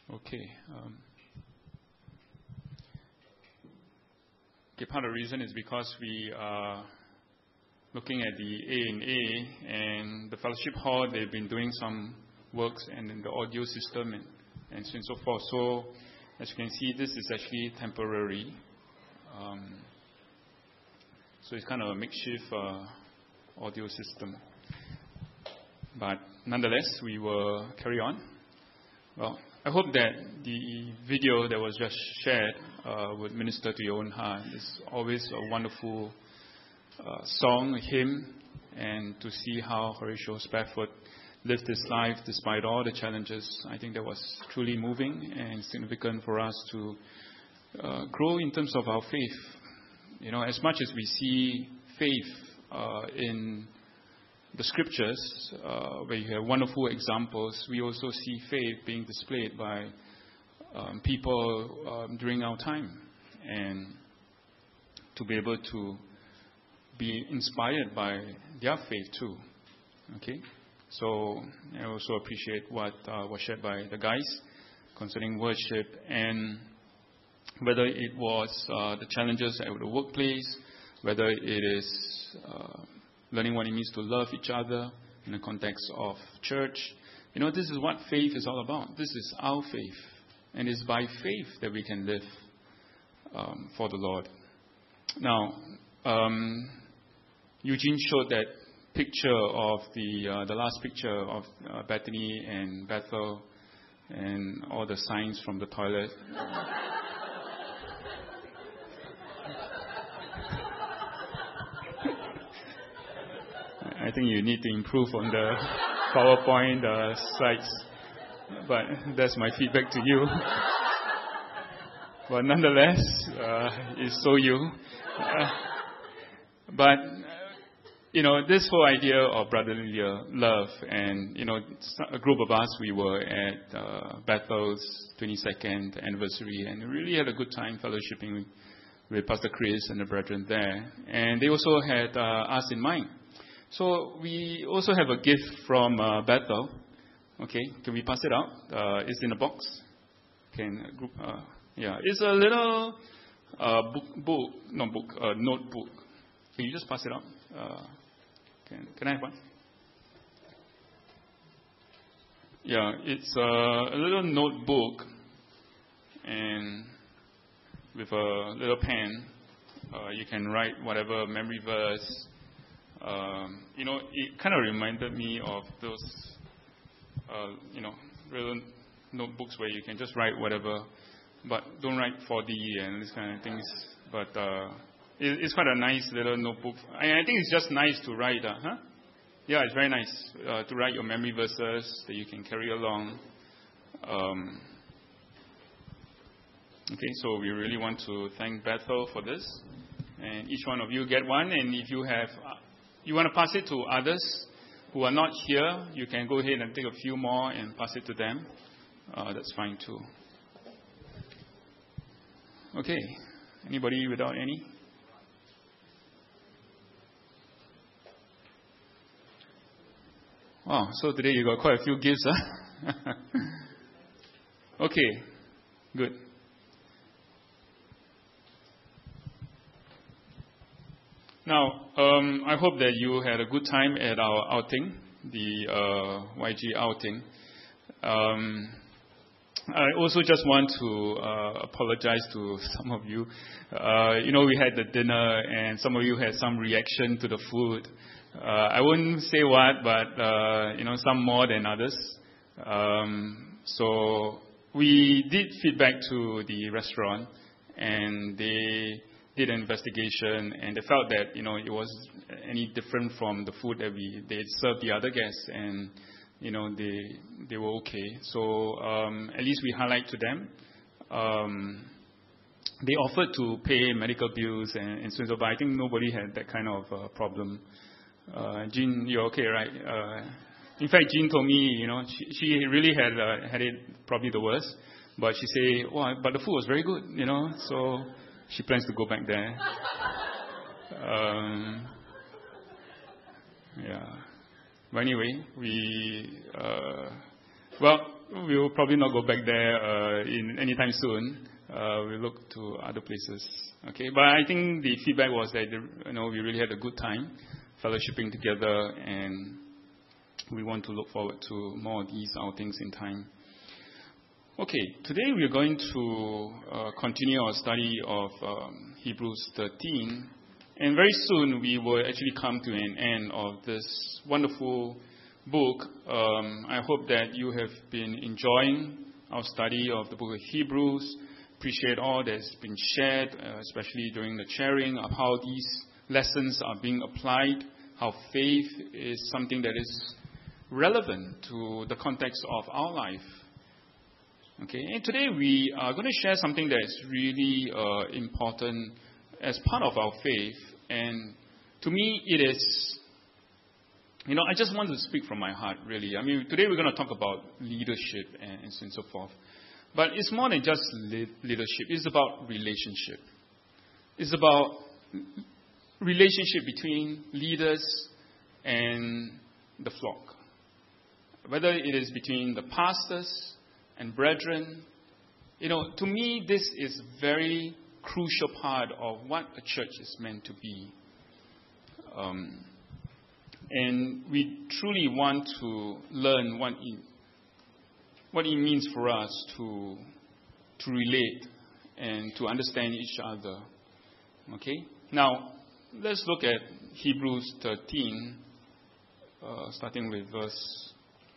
Okay. Part of the reason is because we are looking at the A&A and the fellowship hall. They've been doing some works and in the audio system and so on and so forth. So as you can see, this is actually temporary. So it's kind of a makeshift audio system. But nonetheless, we will carry on. Well, I hope that the video that was just shared would minister to your own heart. It's always a wonderful song, a hymn, and to see how Horatio Spafford lived his life despite all the challenges, I think that was truly moving and significant for us to grow in terms of our faith. You know, as much as we see faith in the scriptures, where you have wonderful examples, we also see faith being displayed by people during our time, and to be able to be inspired by their faith too. Okay, so I also appreciate what was shared by the guys concerning worship, and whether it was the challenges at the workplace, whether it is learning what it means to love each other in the context of church. You know, this is what faith is all about. This is our faith. And it's by faith that we can live for the Lord. Now, Eugene showed that picture of the last picture of Bethany and Bethel and all the signs from the toilet. I think you need to improve on the PowerPoint slides, but that's my feedback to you. But nonetheless, it's so you. But, you know, this whole idea of brotherly love, and, you know, a group of us, we were at Bethel's 22nd anniversary, and we really had a good time fellowshipping with Pastor Chris and the brethren there. And they also had us in mind. So we also have a gift from Bethel. Okay, can we pass it out? It's in a box. It's a little notebook. Can you just pass it out? Can I have one? Yeah, it's a little notebook, and with a little pen, you can write whatever memory verse. You know, it kind of reminded me of those, real notebooks where you can just write whatever, but don't write 4D and this kind of things. But it's quite a nice little notebook. I think it's just nice to write. Yeah, it's very nice to write your memory verses that you can carry along. Okay, so we really want to thank Bethel for this. And each one of you get one, and if you have... you want to pass it to others who are not here, you can go ahead and take a few more and pass it to them. That's fine too. Okay. Anybody without any? Wow, so today you got quite a few gifts, huh? Okay, good. Now, I hope that you had a good time at our outing, the YG outing. I also just want to apologize to some of you. We had the dinner, and some of you had some reaction to the food. I wouldn't say what, but, some more than others. So we did feedback to the restaurant, and they did an investigation, and they felt that it was any different from the food that they served the other guests, and they were okay. So at least we highlight to them. They offered to pay medical bills and so on, but I think nobody had that kind of problem. Jean, you're okay, right? In fact, Jean told me, she really had it probably the worst, but she said, "Wow, but the food was very good, so." She plans to go back there. Yeah. But anyway, we will probably not go back there in anytime soon. We look to other places. Okay, but I think the feedback was that we really had a good time fellowshipping together, and we want to look forward to more of these outings in time. Okay, today we are going to continue our study of Hebrews 13, and very soon we will actually come to an end of this wonderful book. I hope that you have been enjoying our study of the book of Hebrews. Appreciate all that's been shared, especially during the sharing of how these lessons are being applied, how faith is something that is relevant to the context of our life. Okay, and today we are going to share something that is really important as part of our faith. And to me, it is, I just want to speak from my heart, really. I mean, today we're going to talk about leadership and so forth. But it's more than just leadership. It's about relationship. It's about relationship between leaders and the flock. Whether it is between the pastors and brethren, to me, this is very crucial part of what a church is meant to be. And we truly want to learn what it means for us to relate and to understand each other. Okay? Now, let's look at Hebrews 13, starting with verse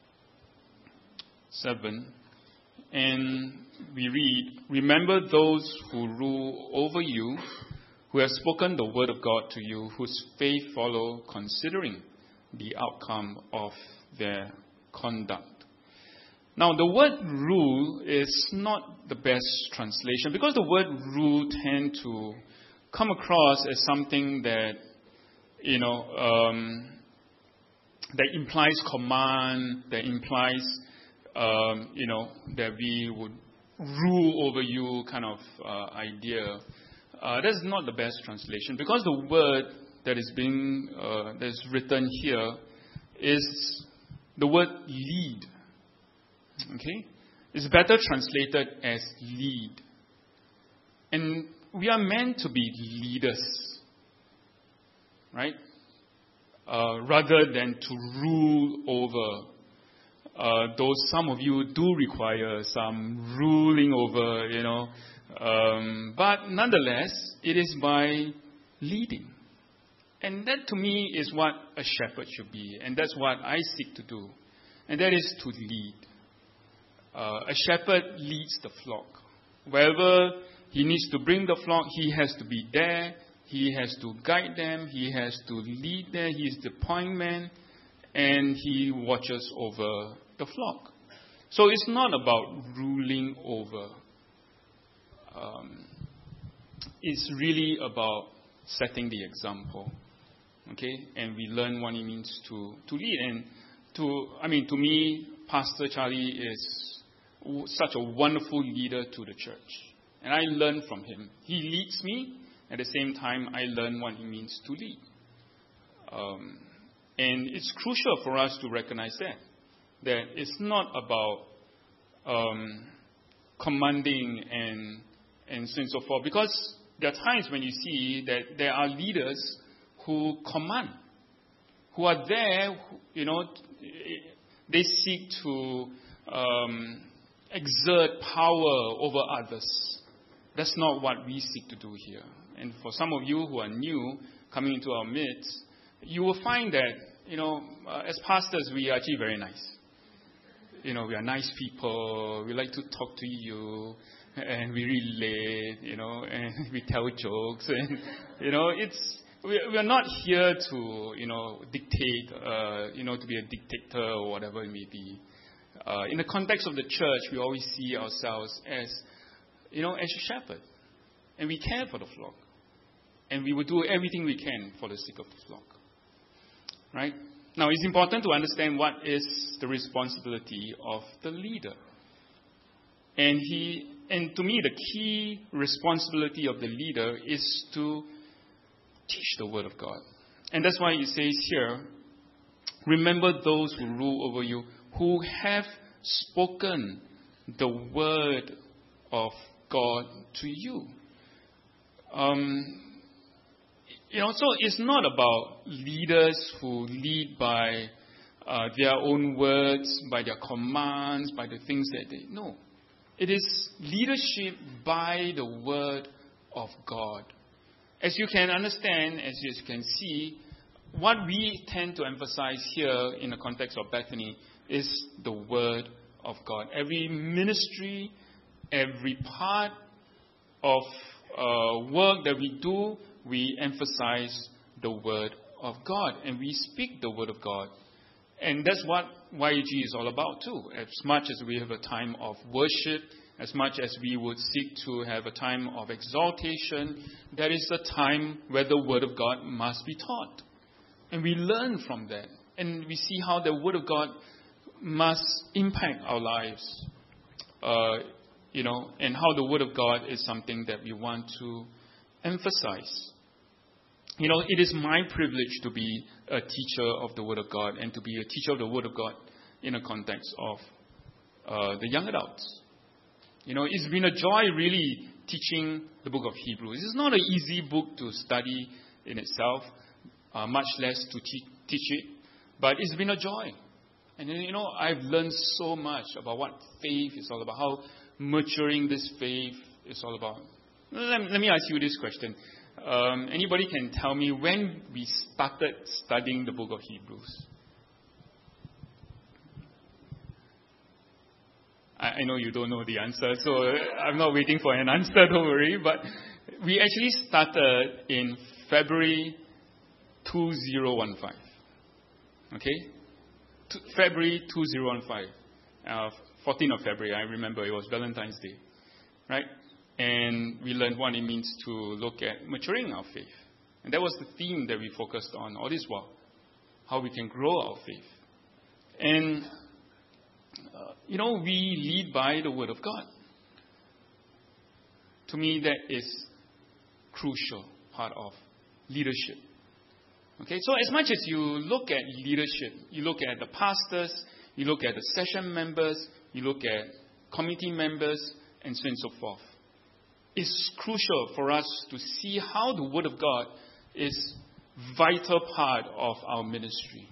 7. And we read, "Remember those who rule over you, who have spoken the word of God to you, whose faith follow, considering the outcome of their conduct." Now, the word rule is not the best translation, because the word rule tend to come across as something that, that implies command, that implies, that we would rule over you kind of idea. That's not the best translation, because the word that is that's written here is the word lead. Okay? It's better translated as lead. And we are meant to be leaders, right? Rather than to rule over. Though some of you do require some ruling over, but nonetheless, it is by leading. And that to me is what a shepherd should be. And that's what I seek to do. And that is to lead. A shepherd leads the flock. Wherever he needs to bring the flock, he has to be there. He has to guide them. He has to lead them. He is the point man. And he watches over the flock. So it's not about ruling over. It's really about setting the example. Okay? And we learn what it means to lead. And to me, Pastor Charlie is such a wonderful leader to the church. And I learn from him. He leads me. At the same time, I learn what it means to lead. And it's crucial for us to recognize that it's not about commanding and so on and so forth. Because there are times when you see that there are leaders who command, who are there, they seek to exert power over others. That's not what we seek to do here. And for some of you who are new, coming into our midst, you will find that, as pastors, we are actually very nice. We are nice people. We like to talk to you, and we relate, and we tell jokes. And, we are not here to, dictate, to be a dictator or whatever it may be. In the context of the church, we always see ourselves as a shepherd. And we care for the flock. And we will do everything we can for the sake of the flock. Right? Now, it's important to understand what is the responsibility of the leader. And to me, the key responsibility of the leader is to teach the Word of God. And that's why it says here, remember those who rule over you, who have spoken the word of God to you? So it's not about leaders who lead by their own words, by their commands, by the things that they know. It is leadership by the word of God. As you can understand, as you can see, what we tend to emphasize here in the context of Bethany is the word of God. Every ministry, every part of work that we do, we emphasize the word of God, and we speak the word of God. And that's what YAG is all about too. As much as we have a time of worship, as much as we would seek to have a time of exaltation, there is a time where the word of God must be taught. And we learn from that. And we see how the word of God must impact our lives. And how the word of God is something that we want to emphasize. It is my privilege to be a teacher of the word of God and to be a teacher of the word of God in the context of the young adults. It's been a joy really teaching the book of Hebrews. It's not an easy book to study in itself, much less to teach it, but it's been a joy. And I've learned so much about what faith is all about, how maturing this faith is all about. Let me ask you this question. Anybody can tell me when we started studying the book of Hebrews? I know you don't know the answer, so I'm not waiting for an answer, don't worry. But we actually started in February 2015. Okay? February 2015. 14th of February, I remember it was Valentine's Day. Right? And we learned what it means to look at maturing our faith. And that was the theme that we focused on all this while. How we can grow our faith. And, we lead by the word of God. To me, that is crucial part of leadership. Okay, so as much as you look at leadership, you look at the pastors, you look at the session members, you look at committee members, and so on and so forth. It's crucial for us to see how the Word of God is vital part of our ministry.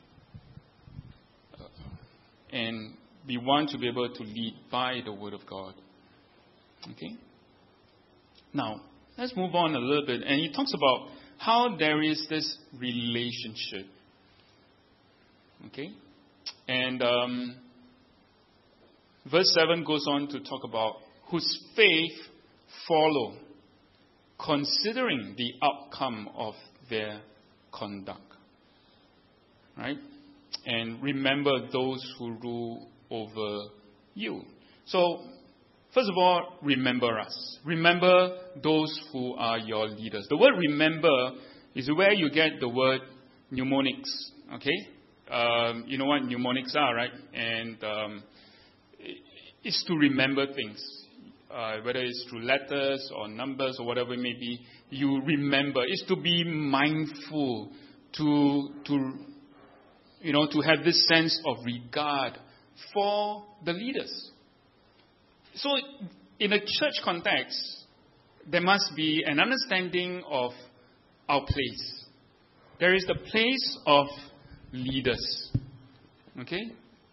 And we want to be able to lead by the Word of God. Okay? Now, let's move on a little bit. And he talks about how there is this relationship. Okay? And verse 7 goes on to talk about whose faith follow, considering the outcome of their conduct. Right? And remember those who rule over you. So, first of all, remember us. Remember those who are your leaders. The word remember is where you get the word mnemonics. Okay? You know what mnemonics are, right? And it's to remember things. Whether it's through letters or numbers or whatever it may be, you remember. It's to be mindful, to have this sense of regard for the leaders. So, in a church context, there must be an understanding of our place. There is the place of leaders. Okay?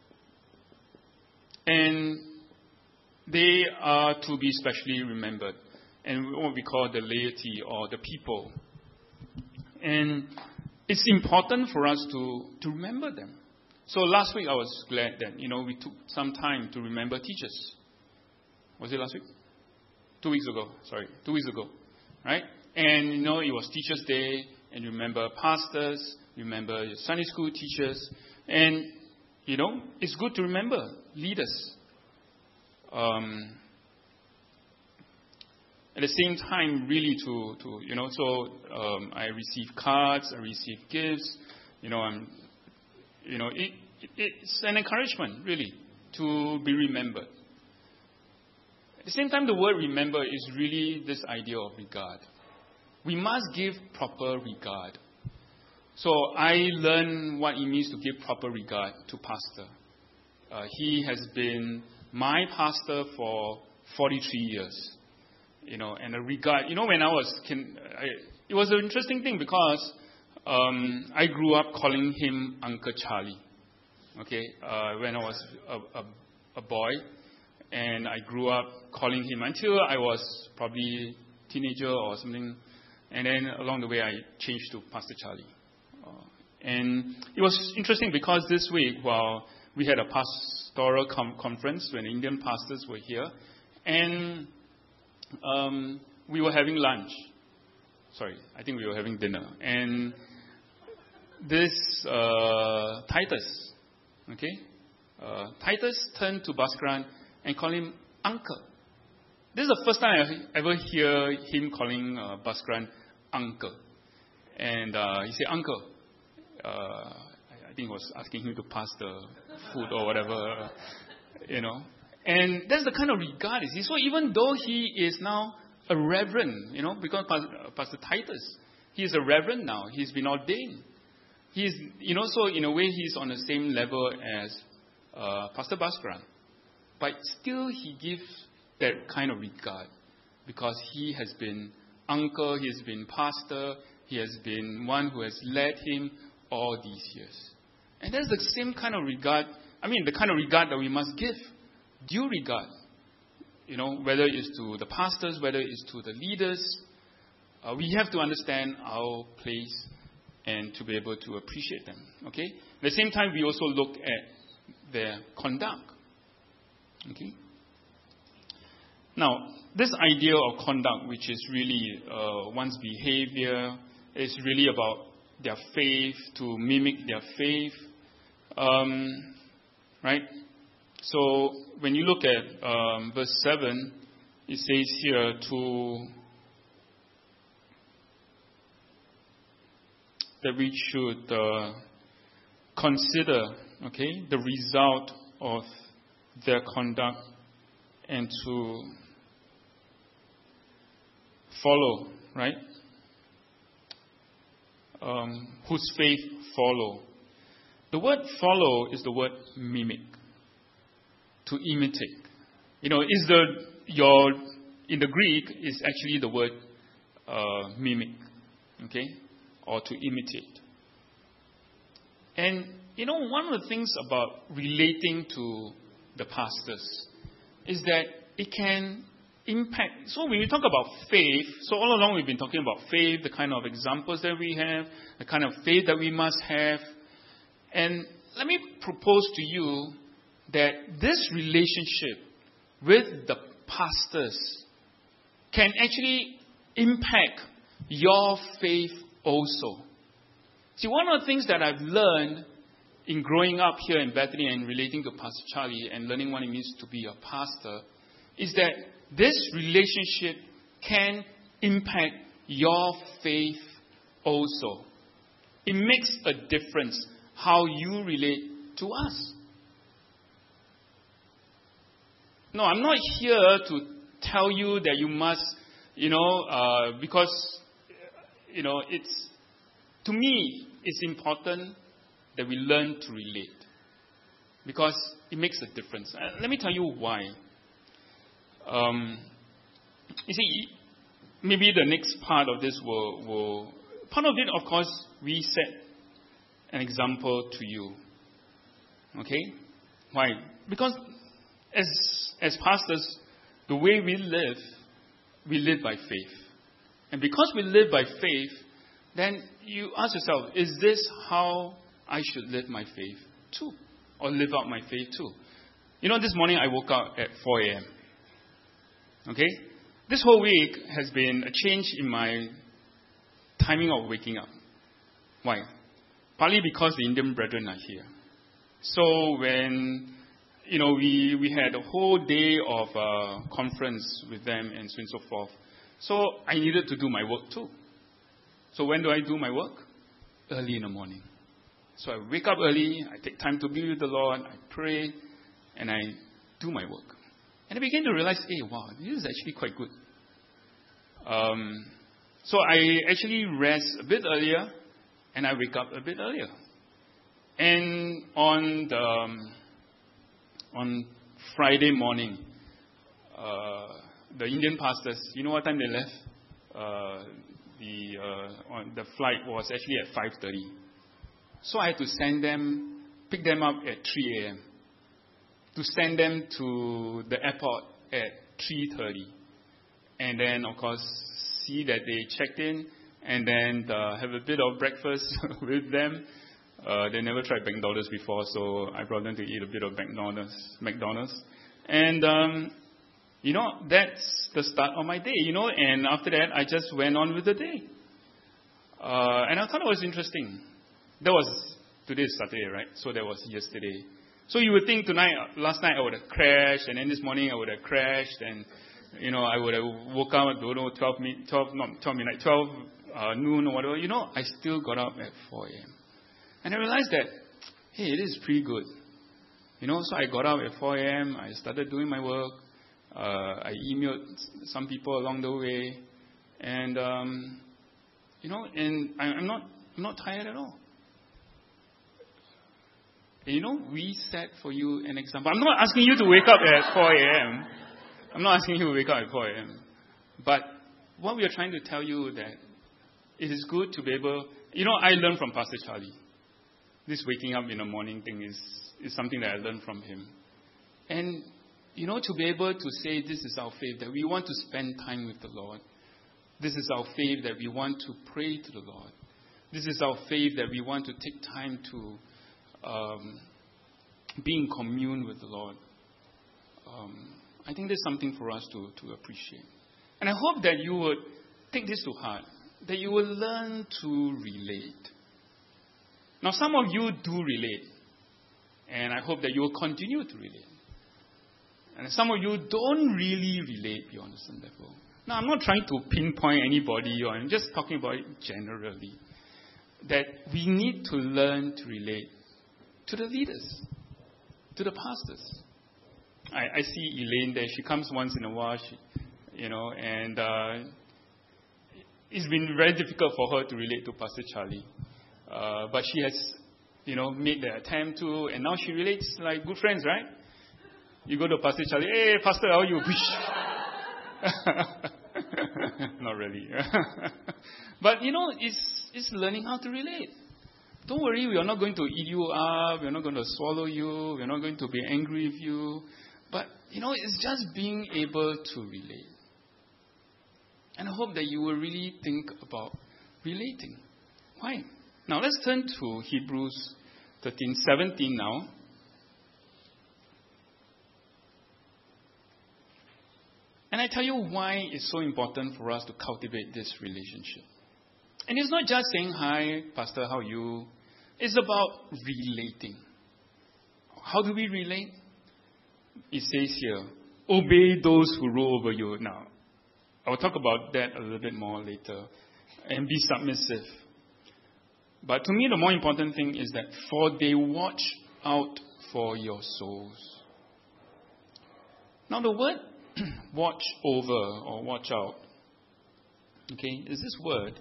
And they are to be specially remembered. And what we call the laity or the people. And it's important for us to remember them. So last week I was glad that, we took some time to remember teachers. Was it last week? 2 weeks ago. Sorry, 2 weeks ago. Right? And, it was Teachers' Day, and you remember pastors, you remember your Sunday school teachers, and, it's good to remember leaders. At the same time, really I receive cards, I receive gifts, it's an encouragement, really, to be remembered. At the same time, the word remember is really this idea of regard. We must give proper regard. So I learned what it means to give proper regard to pastor. He has been my pastor for 43 years. And a regard. When I was it was an interesting thing because I grew up calling him Uncle Charlie. Okay, when I was a boy, and I grew up calling him until I was probably teenager or something, and then along the way I changed to Pastor Charlie. And it was interesting because this week, while we had a pastoral conference when Indian pastors were here, and we were having lunch. Sorry, I think we were having dinner. And this Titus, Titus turned to Bhaskaran and called him uncle. This is the first time I ever hear him calling Bhaskaran uncle. And he said, uncle. I think he was asking him to pass the food or whatever, And that's the kind of regard. So even though he is now a reverend, because Pastor Titus, he is a reverend now. He's been ordained. He's, so in a way he's on the same level as Pastor Bhaskaran. But still he gives that kind of regard because he has been uncle, he has been pastor, he has been one who has led him all these years. And that's the same kind of regard, the kind of regard that we must give. Due regard, whether it's to the pastors, whether it's to the leaders, we have to understand our place and to be able to appreciate them. Okay. At the same time, we also look at their conduct. Okay. Now, this idea of conduct, which is really one's behavior, is really about their faith, to mimic their faith, right? So when you look at verse 7, it says here that we should consider, the result of their conduct and to follow, right? Whose faith follow. The word follow is the word mimic. To imitate. In the Greek is actually the word mimic, or to imitate. And one of the things about relating to the pastors is that it can impact. So when we talk about faith, so all along we've been talking about faith, the kind of examples that we have, the kind of faith that we must have. And let me propose to you that this relationship with the pastors can actually impact your faith also. See, one of the things that I've learned in growing up here in Bethany and relating to Pastor Charlie and learning what it means to be a pastor is that this relationship can impact your faith also. It makes a difference how you relate to us. No, I'm not here to tell you that you must, because, to me, it's important that we learn to relate. Because it makes a difference. Let me tell you why. You see, maybe the next part of this will part of it, of course, we set an example to you. Okay? Why? Because as pastors, the way we live by faith. And because we live by faith, then you ask yourself, is this how I should live my faith too? Or live out my faith too? This morning I woke up at 4 a.m. Okay? This whole week has been a change in my timing of waking up. Why? Partly because the Indian brethren are here. So when we had a whole day of conference with them and so on and so forth. So I needed to do my work too. So when do I do my work? Early in the morning. So I wake up early, I take time to be with the Lord, I pray, and I do my work. And I began to realize, wow, this is actually quite good. So I actually rest a bit earlier, and I wake up a bit earlier. And on on Friday morning, the Indian pastors, you know what time they left? The flight was actually at 5:30. So I had to pick them up at 3 a.m. to send them to the airport at 3:30. And then, of course, see that they checked in and then have a bit of breakfast with them. They never tried McDonald's before, so I brought them to eat a bit of McDonald's. And, that's the start of my day, and after that, I just went on with the day. And I thought it was interesting. Today's Saturday, right? So that was yesterday. So you would think last night I would have crashed, and then this morning I would have crashed, and, I would have woke up at, 12 noon or whatever. I still got up at 4 a.m. And I realized that, hey, it is pretty good. So I got up at 4 a.m., I started doing my work, I emailed some people along the way, and, and I'm not tired at all. And, we set for you an example. I'm not asking you to wake up at 4 a.m. I'm not asking you to wake up at 4 a.m. But what we are trying to tell you that it is good to be able, I learned from Pastor Charlie. This waking up in the morning thing is something that I learned from him. And, to be able to say this is our faith, that we want to spend time with the Lord. This is our faith that we want to pray to the Lord. This is our faith that we want to take time to be in commune with the Lord. I think there's something for us to appreciate. And I hope that you would take this to heart, that you will learn to relate. Now, some of you do relate, and I hope that you will continue to relate. And some of you don't really relate beyond a certain level. Now, I'm not trying to pinpoint anybody, or I'm just talking about it generally. That we need to learn to relate to the leaders, to the pastors. I see Elaine there. She comes once in a while, and it's been very difficult for her to relate to Pastor Charlie. But she has, made the attempt to, and now she relates like good friends, right? You go to Pastor Charlie, hey, Pastor, how are you? Not really. But, it's learning how to relate. Don't worry, we are not going to eat you up. We are not going to swallow you. We are not going to be angry with you. But, it's just being able to relate. And I hope that you will really think about relating. Why? Now, let's turn to Hebrews 13:17 now. And I tell you why it's so important for us to cultivate this relationship. And it's not just saying, hi, Pastor, how are you? It's about relating. How do we relate? It says here, obey those who rule over you. Now, I will talk about that a little bit more later. And be submissive. But to me, the more important thing is that, for they watch out for your souls. Now, the word watch over or watch out, okay, is this word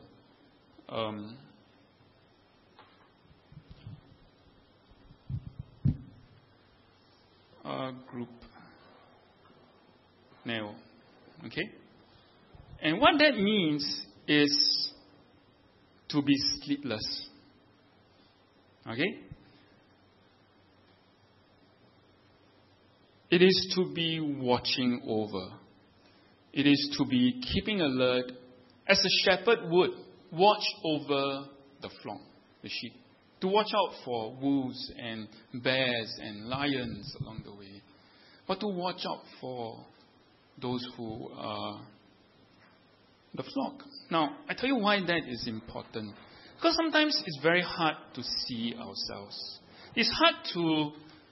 group neo, okay? And what that means is to be sleepless, okay? It is to be watching over. It is to be keeping alert as a shepherd would watch over the flock, the sheep. To watch out for wolves and bears and lions along the way. But to watch out for those who are the flock. Now, I tell you why that is important. Because sometimes it's very hard to see ourselves. It's hard to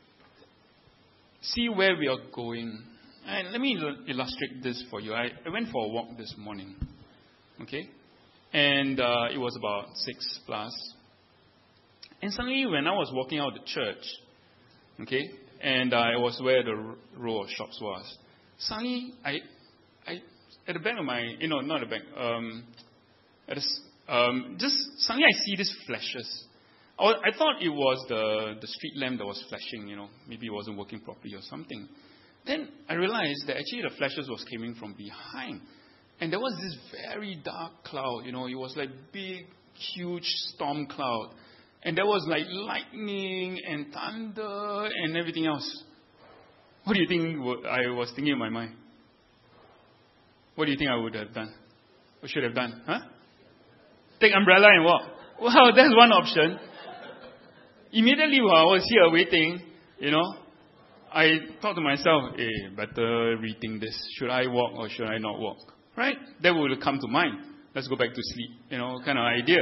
see where we are going. And let me illustrate this for you. I went for a walk this morning. Okay? And it was about 6+. And suddenly when I was walking out of the church, okay, and I was where the row of shops was, suddenly I at the back of my, not the back, just suddenly I see these flashes I thought it was the street lamp that was flashing, maybe it wasn't working properly or something. Then I realized that actually the flashes was coming from behind. And there was this very dark cloud, it was like big, huge storm cloud. And there was like lightning and thunder and everything else. What do you think I was thinking in my mind? What do you think I would have done? Or should have done? Huh? Take umbrella and walk. Well, that's one option. Immediately while I was here waiting, I thought to myself, better rethink this. Should I walk or should I not walk? Right? That would come to mind. Let's go back to sleep, kind of idea.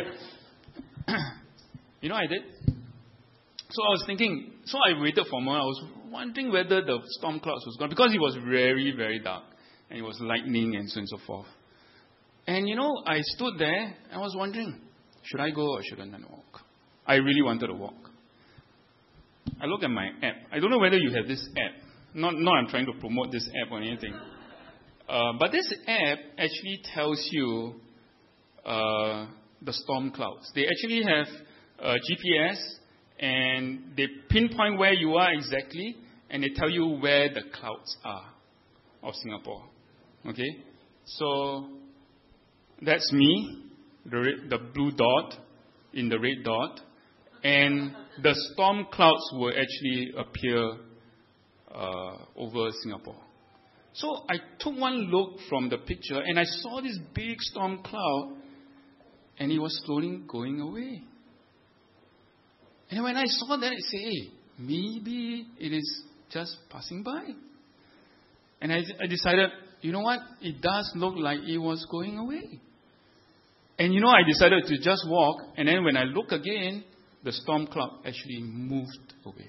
I did. So I was thinking, I waited for a moment. I was wondering whether the storm clouds was gone, because it was very, very dark. And it was lightning and so on and so forth. And I stood there and I was wondering, should I go or should I not walk? I really wanted to walk. I looked at my app. I don't know whether you have this app. Not I'm trying to promote this app or anything. But this app actually tells you the storm clouds. They actually have GPS, and they pinpoint where you are exactly, and they tell you where the clouds are of Singapore. Okay? So that's me, the blue dot in the red dot, and the storm clouds will actually appear over Singapore. So I took one look from the picture, and I saw this big storm cloud, and it was slowly going away. And when I saw that, I said, hey, maybe it is just passing by. And I decided, you know what? It does look like it was going away. And I decided to just walk, and then when I look again, the storm cloud actually moved away.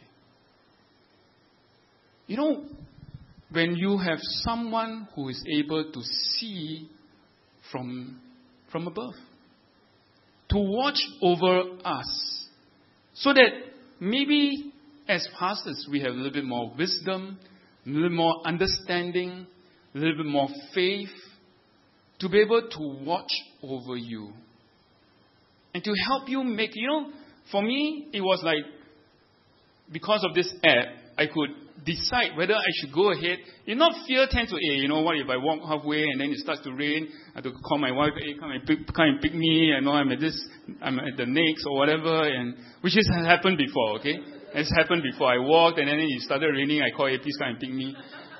When you have someone who is able to see from above, to watch over us, so that maybe as pastors we have a little bit more wisdom, a little more understanding, a little bit more faith, to be able to watch over you. And to help you make, for me, it was like, because of this app, I could decide whether I should go ahead. Fear tends to, what if I walk halfway and then it starts to rain? I have to call my wife, come and pick me. I'm at the next or whatever, and which has happened before, okay? It's happened before. I walked and then it started raining. I called, please come and pick me.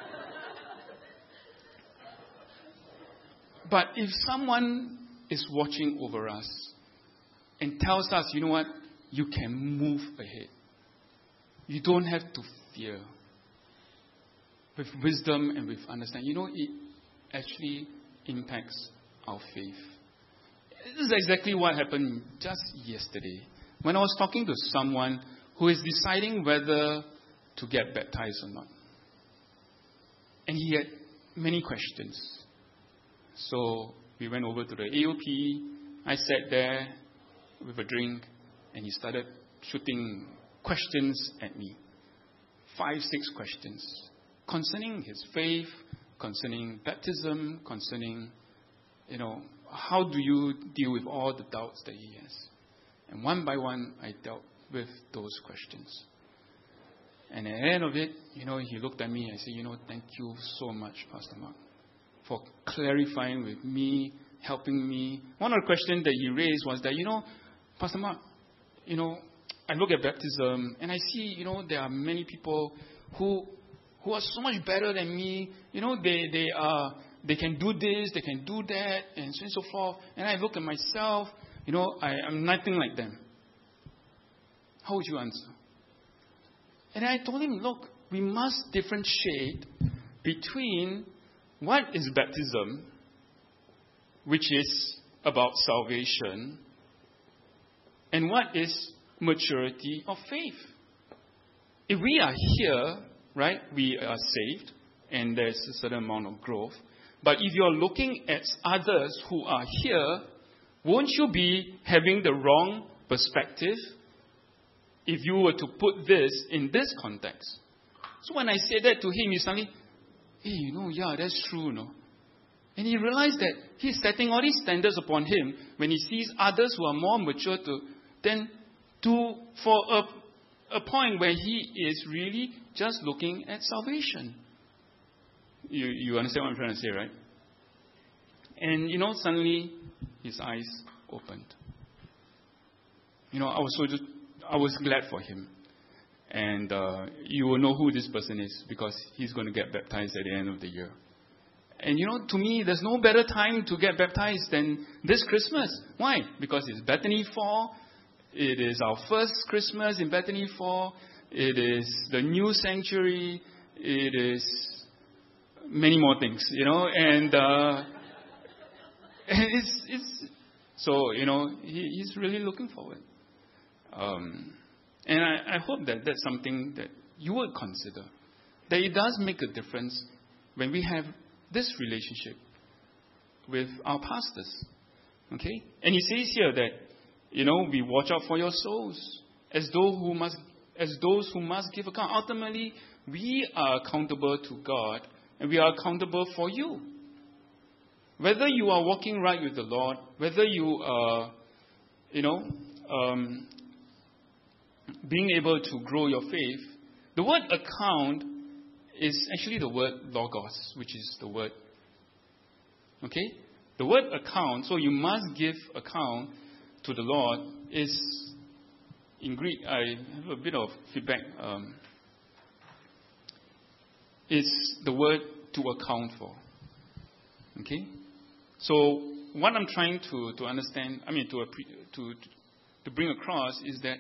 But if someone is watching over us and tells us, you know what, you can move ahead. You don't have to fear. With wisdom and with understanding, it actually impacts our faith. This is exactly what happened just yesterday when I was talking to someone who is deciding whether to get baptized or not. And he had many questions. So we went over to the AOP. I sat there with a drink, and he started shooting questions at me. 5, 6 questions. Concerning his faith, concerning baptism, concerning, how do you deal with all the doubts that he has? And one by one, I dealt with those questions. And at the end of it, he looked at me and said, thank you so much, Pastor Mark, for clarifying with me, helping me. One of the questions that he raised was that, Pastor Mark, I look at baptism and I see, there are many people who are so much better than me. They can do this, they can do that, and so on and so forth. And I look at myself, I'm nothing like them. How would you answer? And I told him, look, we must differentiate between what is baptism, which is about salvation, and what is maturity of faith. If we are here, right, we are saved, and there's a certain amount of growth. But if you're looking at others who are here, won't you be having the wrong perspective if you were to put this in this context? So when I said that to him, he suddenly, hey, that's true, no? And he realized that he's setting all these standards upon him when he sees others who are more mature then for a point where he is really just looking at salvation. You understand what I'm trying to say, right? And suddenly his eyes opened. I was glad for him. And you will know who this person is because he's going to get baptized at the end of the year. And to me, there's no better time to get baptized than this Christmas. Why? Because it's Bethany Fall. It is our first Christmas in Bethany Fall. It is the new sanctuary. It is many more things, and it's so he's really looking forward. And I hope that that's something that you would consider. That it does make a difference when we have this relationship with our pastors. Okay? And he says here that, we watch out for your souls as those who must give account. Ultimately, we are accountable to God and we are accountable for you. Whether you are walking right with the Lord, whether you are, being able to grow your faith, the word account is actually the word logos, which is the word. Okay? The word account, so you must give account to the Lord, is in Greek. I have a bit of feedback. Is the word to account for. Okay? So what I'm trying to understand, to bring across is that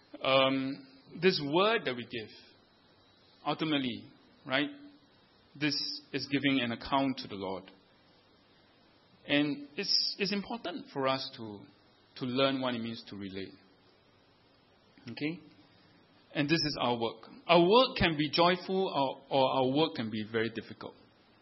this word that we give, ultimately, right, this is giving an account to the Lord. And it's important for us to learn what it means to relate. Okay? And this is our work. Our work can be joyful or our work can be very difficult.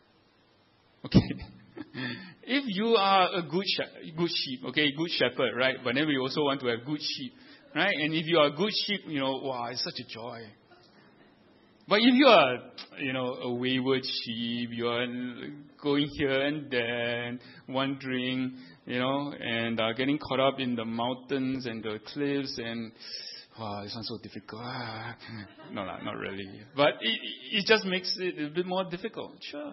Okay? If you are a good sheep, okay, good shepherd, right? But then we also want to have good sheep, right? And if you are a good sheep, wow, it's such a joy. But if you are, a wayward sheep, you are going here and there, wandering, and getting caught up in the mountains and the cliffs and, wow, this one's so difficult. No, not really. But it just makes it a bit more difficult, sure.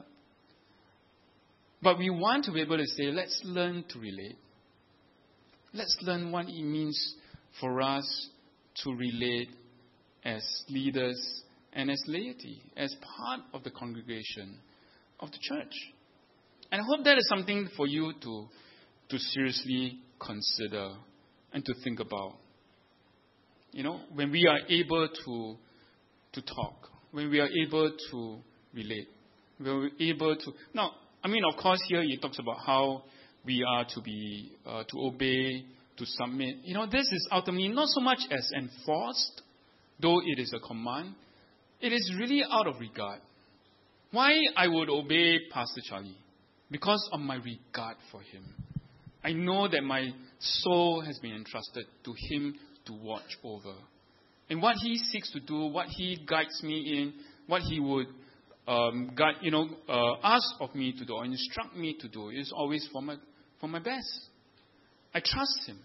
But we want to be able to say, let's learn to relate. Let's learn what it means for us to relate as leaders and as laity, as part of the congregation of the church. And I hope that is something for you to seriously consider and to think about. When we are able to talk, when we are able to relate, when we're able to... Now, of course, here he talks about how we are to be, to obey, to submit. This is ultimately not so much as enforced, though it is a command. It is really out of regard. Why I would obey Pastor Charlie? Because of my regard for him. I know that my soul has been entrusted to him to watch over. And what he seeks to do, what he guides me in, what he would ask of me to do or instruct me to do is always for my best. I trust him.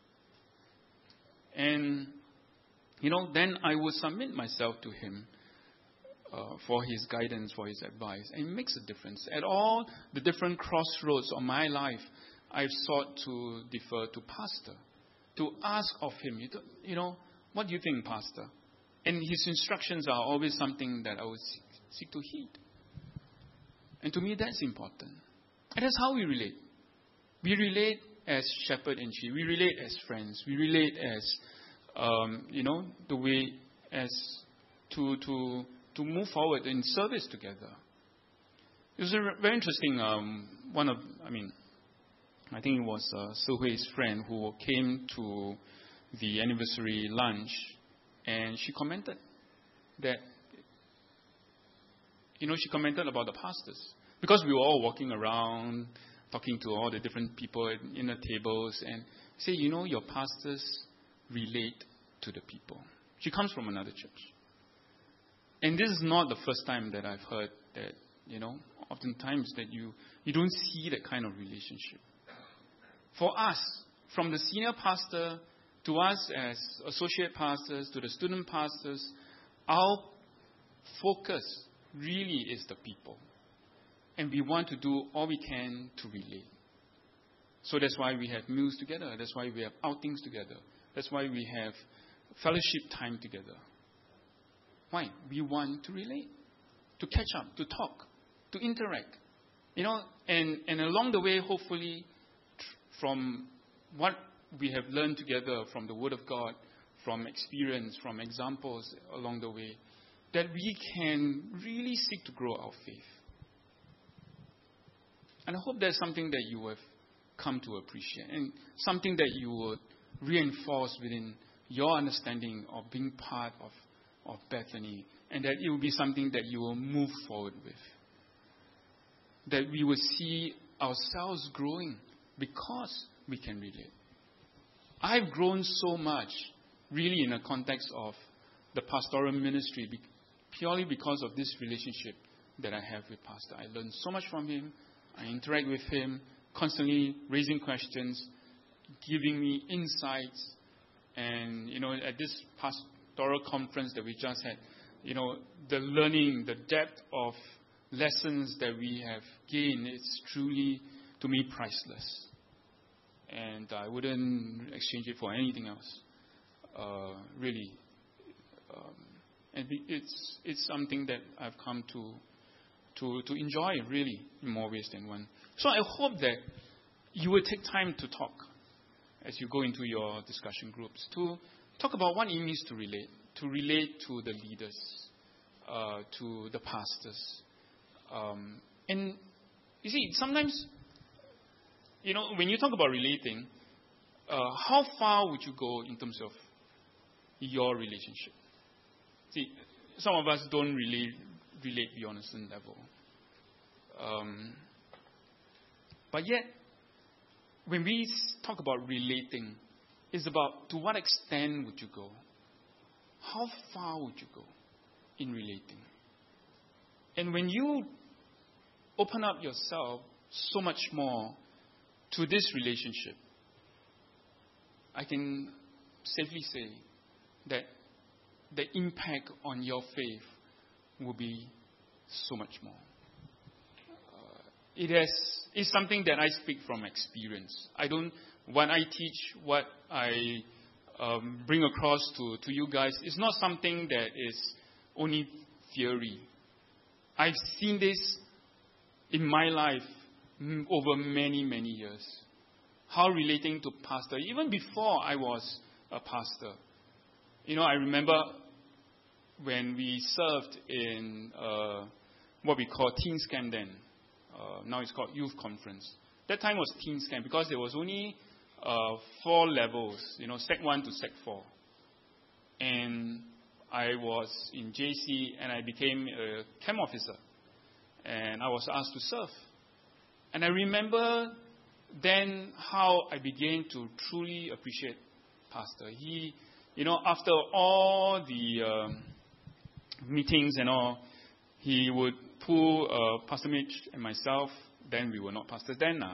And, then I will submit myself to him for his guidance, for his advice. And it makes a difference. At all the different crossroads of my life, I've sought to defer to Pastor, to ask of him, what do you think, Pastor? And his instructions are always something that I would seek to heed. And to me, that's important. And that's how we relate. We relate as shepherd and sheep. We relate as friends. We relate as, the way as to move forward in service together. It was very interesting. I think it was Su Hui's friend who came to the anniversary lunch, and she commented that, she commented about the pastors. Because we were all walking around, talking to all the different people in the tables, and say, your pastors relate to the people. She comes from another church. And this is not the first time that I've heard that, oftentimes that you don't see that kind of relationship. For us, from the senior pastor to us as associate pastors, to the student pastors, our focus really is the people. And we want to do all we can to relate. So that's why we have meals together. That's why we have outings together. That's why we have fellowship time together. Why? We want to relate, to catch up, to talk, to interact. And along the way, hopefully, from what we have learned together from the Word of God, from experience, from examples along the way, that we can really seek to grow our faith. And I hope that's something that you have come to appreciate, and something that you would reinforce within your understanding of being part of Bethany, and that it will be something that you will move forward with. That we will see ourselves growing because we can relate. I've grown so much, really, in the context of the pastoral ministry, purely because of this relationship that I have with Pastor. I learn so much from him. I interact with him, constantly raising questions, giving me insights. And, at this pastoral conference that we just had, the learning, the depth of lessons that we have gained, it's truly, to me, priceless. And I wouldn't exchange it for anything else, really. And it's something that I've come to enjoy, really, in more ways than one. So I hope that you will take time to talk as you go into your discussion groups, to talk about what it means to relate to the leaders, to the pastors. And you see, sometimes, when you talk about relating, how far would you go in terms of your relationship? See, some of us don't relate beyond a certain level. But yet, when we talk about relating, it's about to what extent would you go? How far would you go in relating? And when you open up yourself so much more to this relationship, I can safely say that the impact on your faith will be so much more. It's something that I speak from experience. When I teach, what I bring across to you guys, it's not something that is only theory. I've seen this in my life over many, many years. How relating to pastor, even before I was a pastor. I remember when we served in what we call Teens Camp then. Now it's called Youth Conference. That time was Teens Camp because there was only 4 levels, Sec 1 to Sec 4. And I was in JC and I became a camp officer. And I was asked to serve. And I remember then how I began to truly appreciate Pastor. He, after all the meetings and all, he would pull Pastor Mitch and myself. Then we were not pastors then.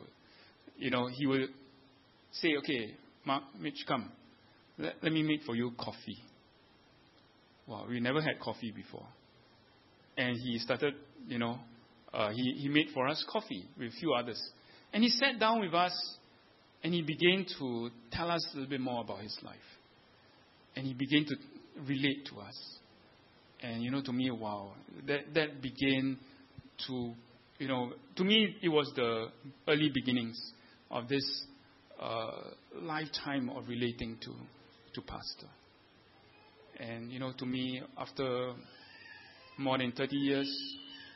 He would say, "Okay, Mark, Mitch, come. Let me make for you coffee." Wow, we never had coffee before. And he started, he made for us coffee with a few others. And he sat down with us and he began to tell us a little bit more about his life. And he began to relate to us. And, to me, wow, that began to, to me, it was the early beginnings of this lifetime of relating to Pastor. And, to me, after more than 30 years,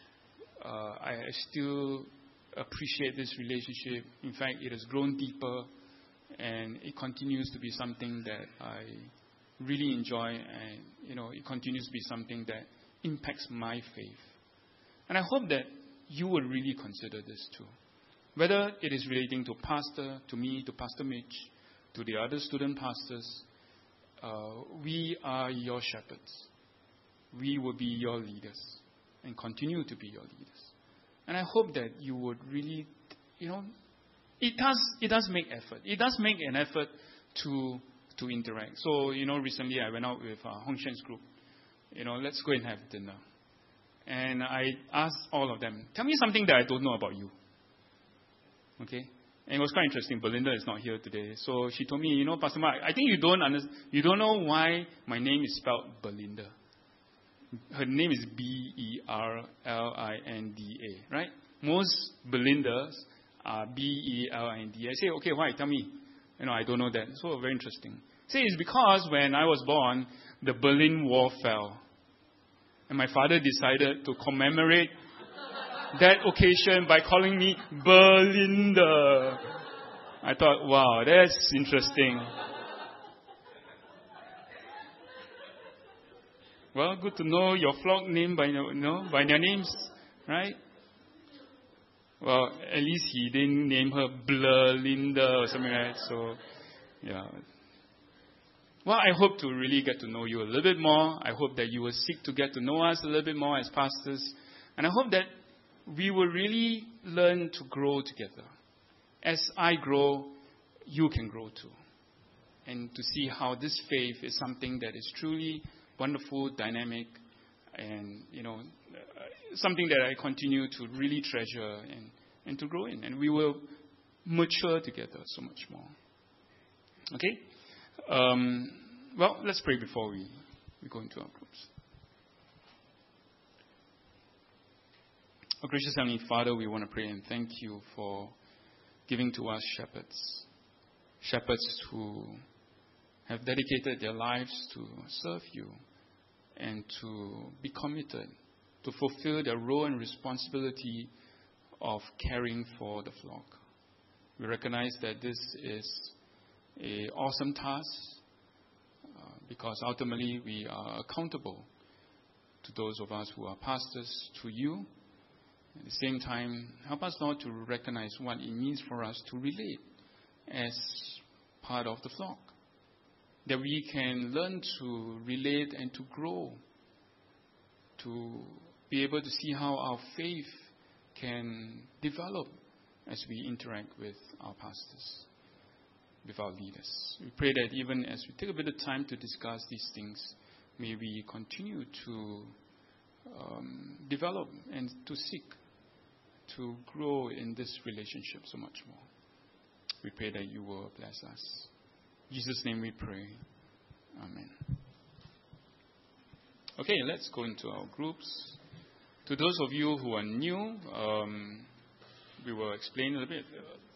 I still appreciate this relationship. In fact, it has grown deeper, and it continues to be something that I really enjoy, and it continues to be something that impacts my faith. And I hope that you will really consider this too. Whether it is relating to Pastor, to me, to Pastor Mitch, to the other student pastors, we are your shepherds. We will be your leaders and continue to be your leaders. And I hope that you would really, it does make effort. It does make an effort to to interact. So, recently I went out with Hong Shen's group. Let's go and have dinner. And I asked all of them, tell me something that I don't know about you. Okay? And it was quite interesting. Belinda is not here today. So she told me, Pastor Mark, I think you don't know why my name is spelled Belinda. Her name is Berlinda, right? Most Belindas are Belinda. I say, okay, why? Tell me. I don't know that. So very interesting. Say it's because when I was born, the Berlin Wall fell. And my father decided to commemorate that occasion by calling me Belinda. I thought, wow, that's interesting. Well, good to know your flock name by their names, right? Well, at least he didn't name her Belinda or something like that. So, yeah. Well, I hope to really get to know you a little bit more. I hope that you will seek to get to know us a little bit more as pastors. And I hope that we will really learn to grow together. As I grow, you can grow too. And to see how this faith is something that is truly wonderful, dynamic, and, something that I continue to really treasure and to grow in. And we will mature together so much more. Okay? Well, let's pray before we go into our groups. Oh, gracious Heavenly Father, we want to pray and thank you for giving to us shepherds. Shepherds who have dedicated their lives to serve you and to be committed to fulfill their role and responsibility of caring for the flock. We recognize that this is an awesome task because ultimately we are accountable to those of us who are pastors, to you. At the same time, help us, Lord, to recognize what it means for us to relate as part of the flock. That we can learn to relate and to grow, to be able to see how our faith can develop as we interact with our pastors, with our leaders. We pray that even as we take a bit of time to discuss these things, may we continue to develop and to seek to grow in this relationship so much more. We pray that you will bless us. In Jesus' name we pray. Amen. Okay, let's go into our groups. To those of you who are new, we will explain a little bit.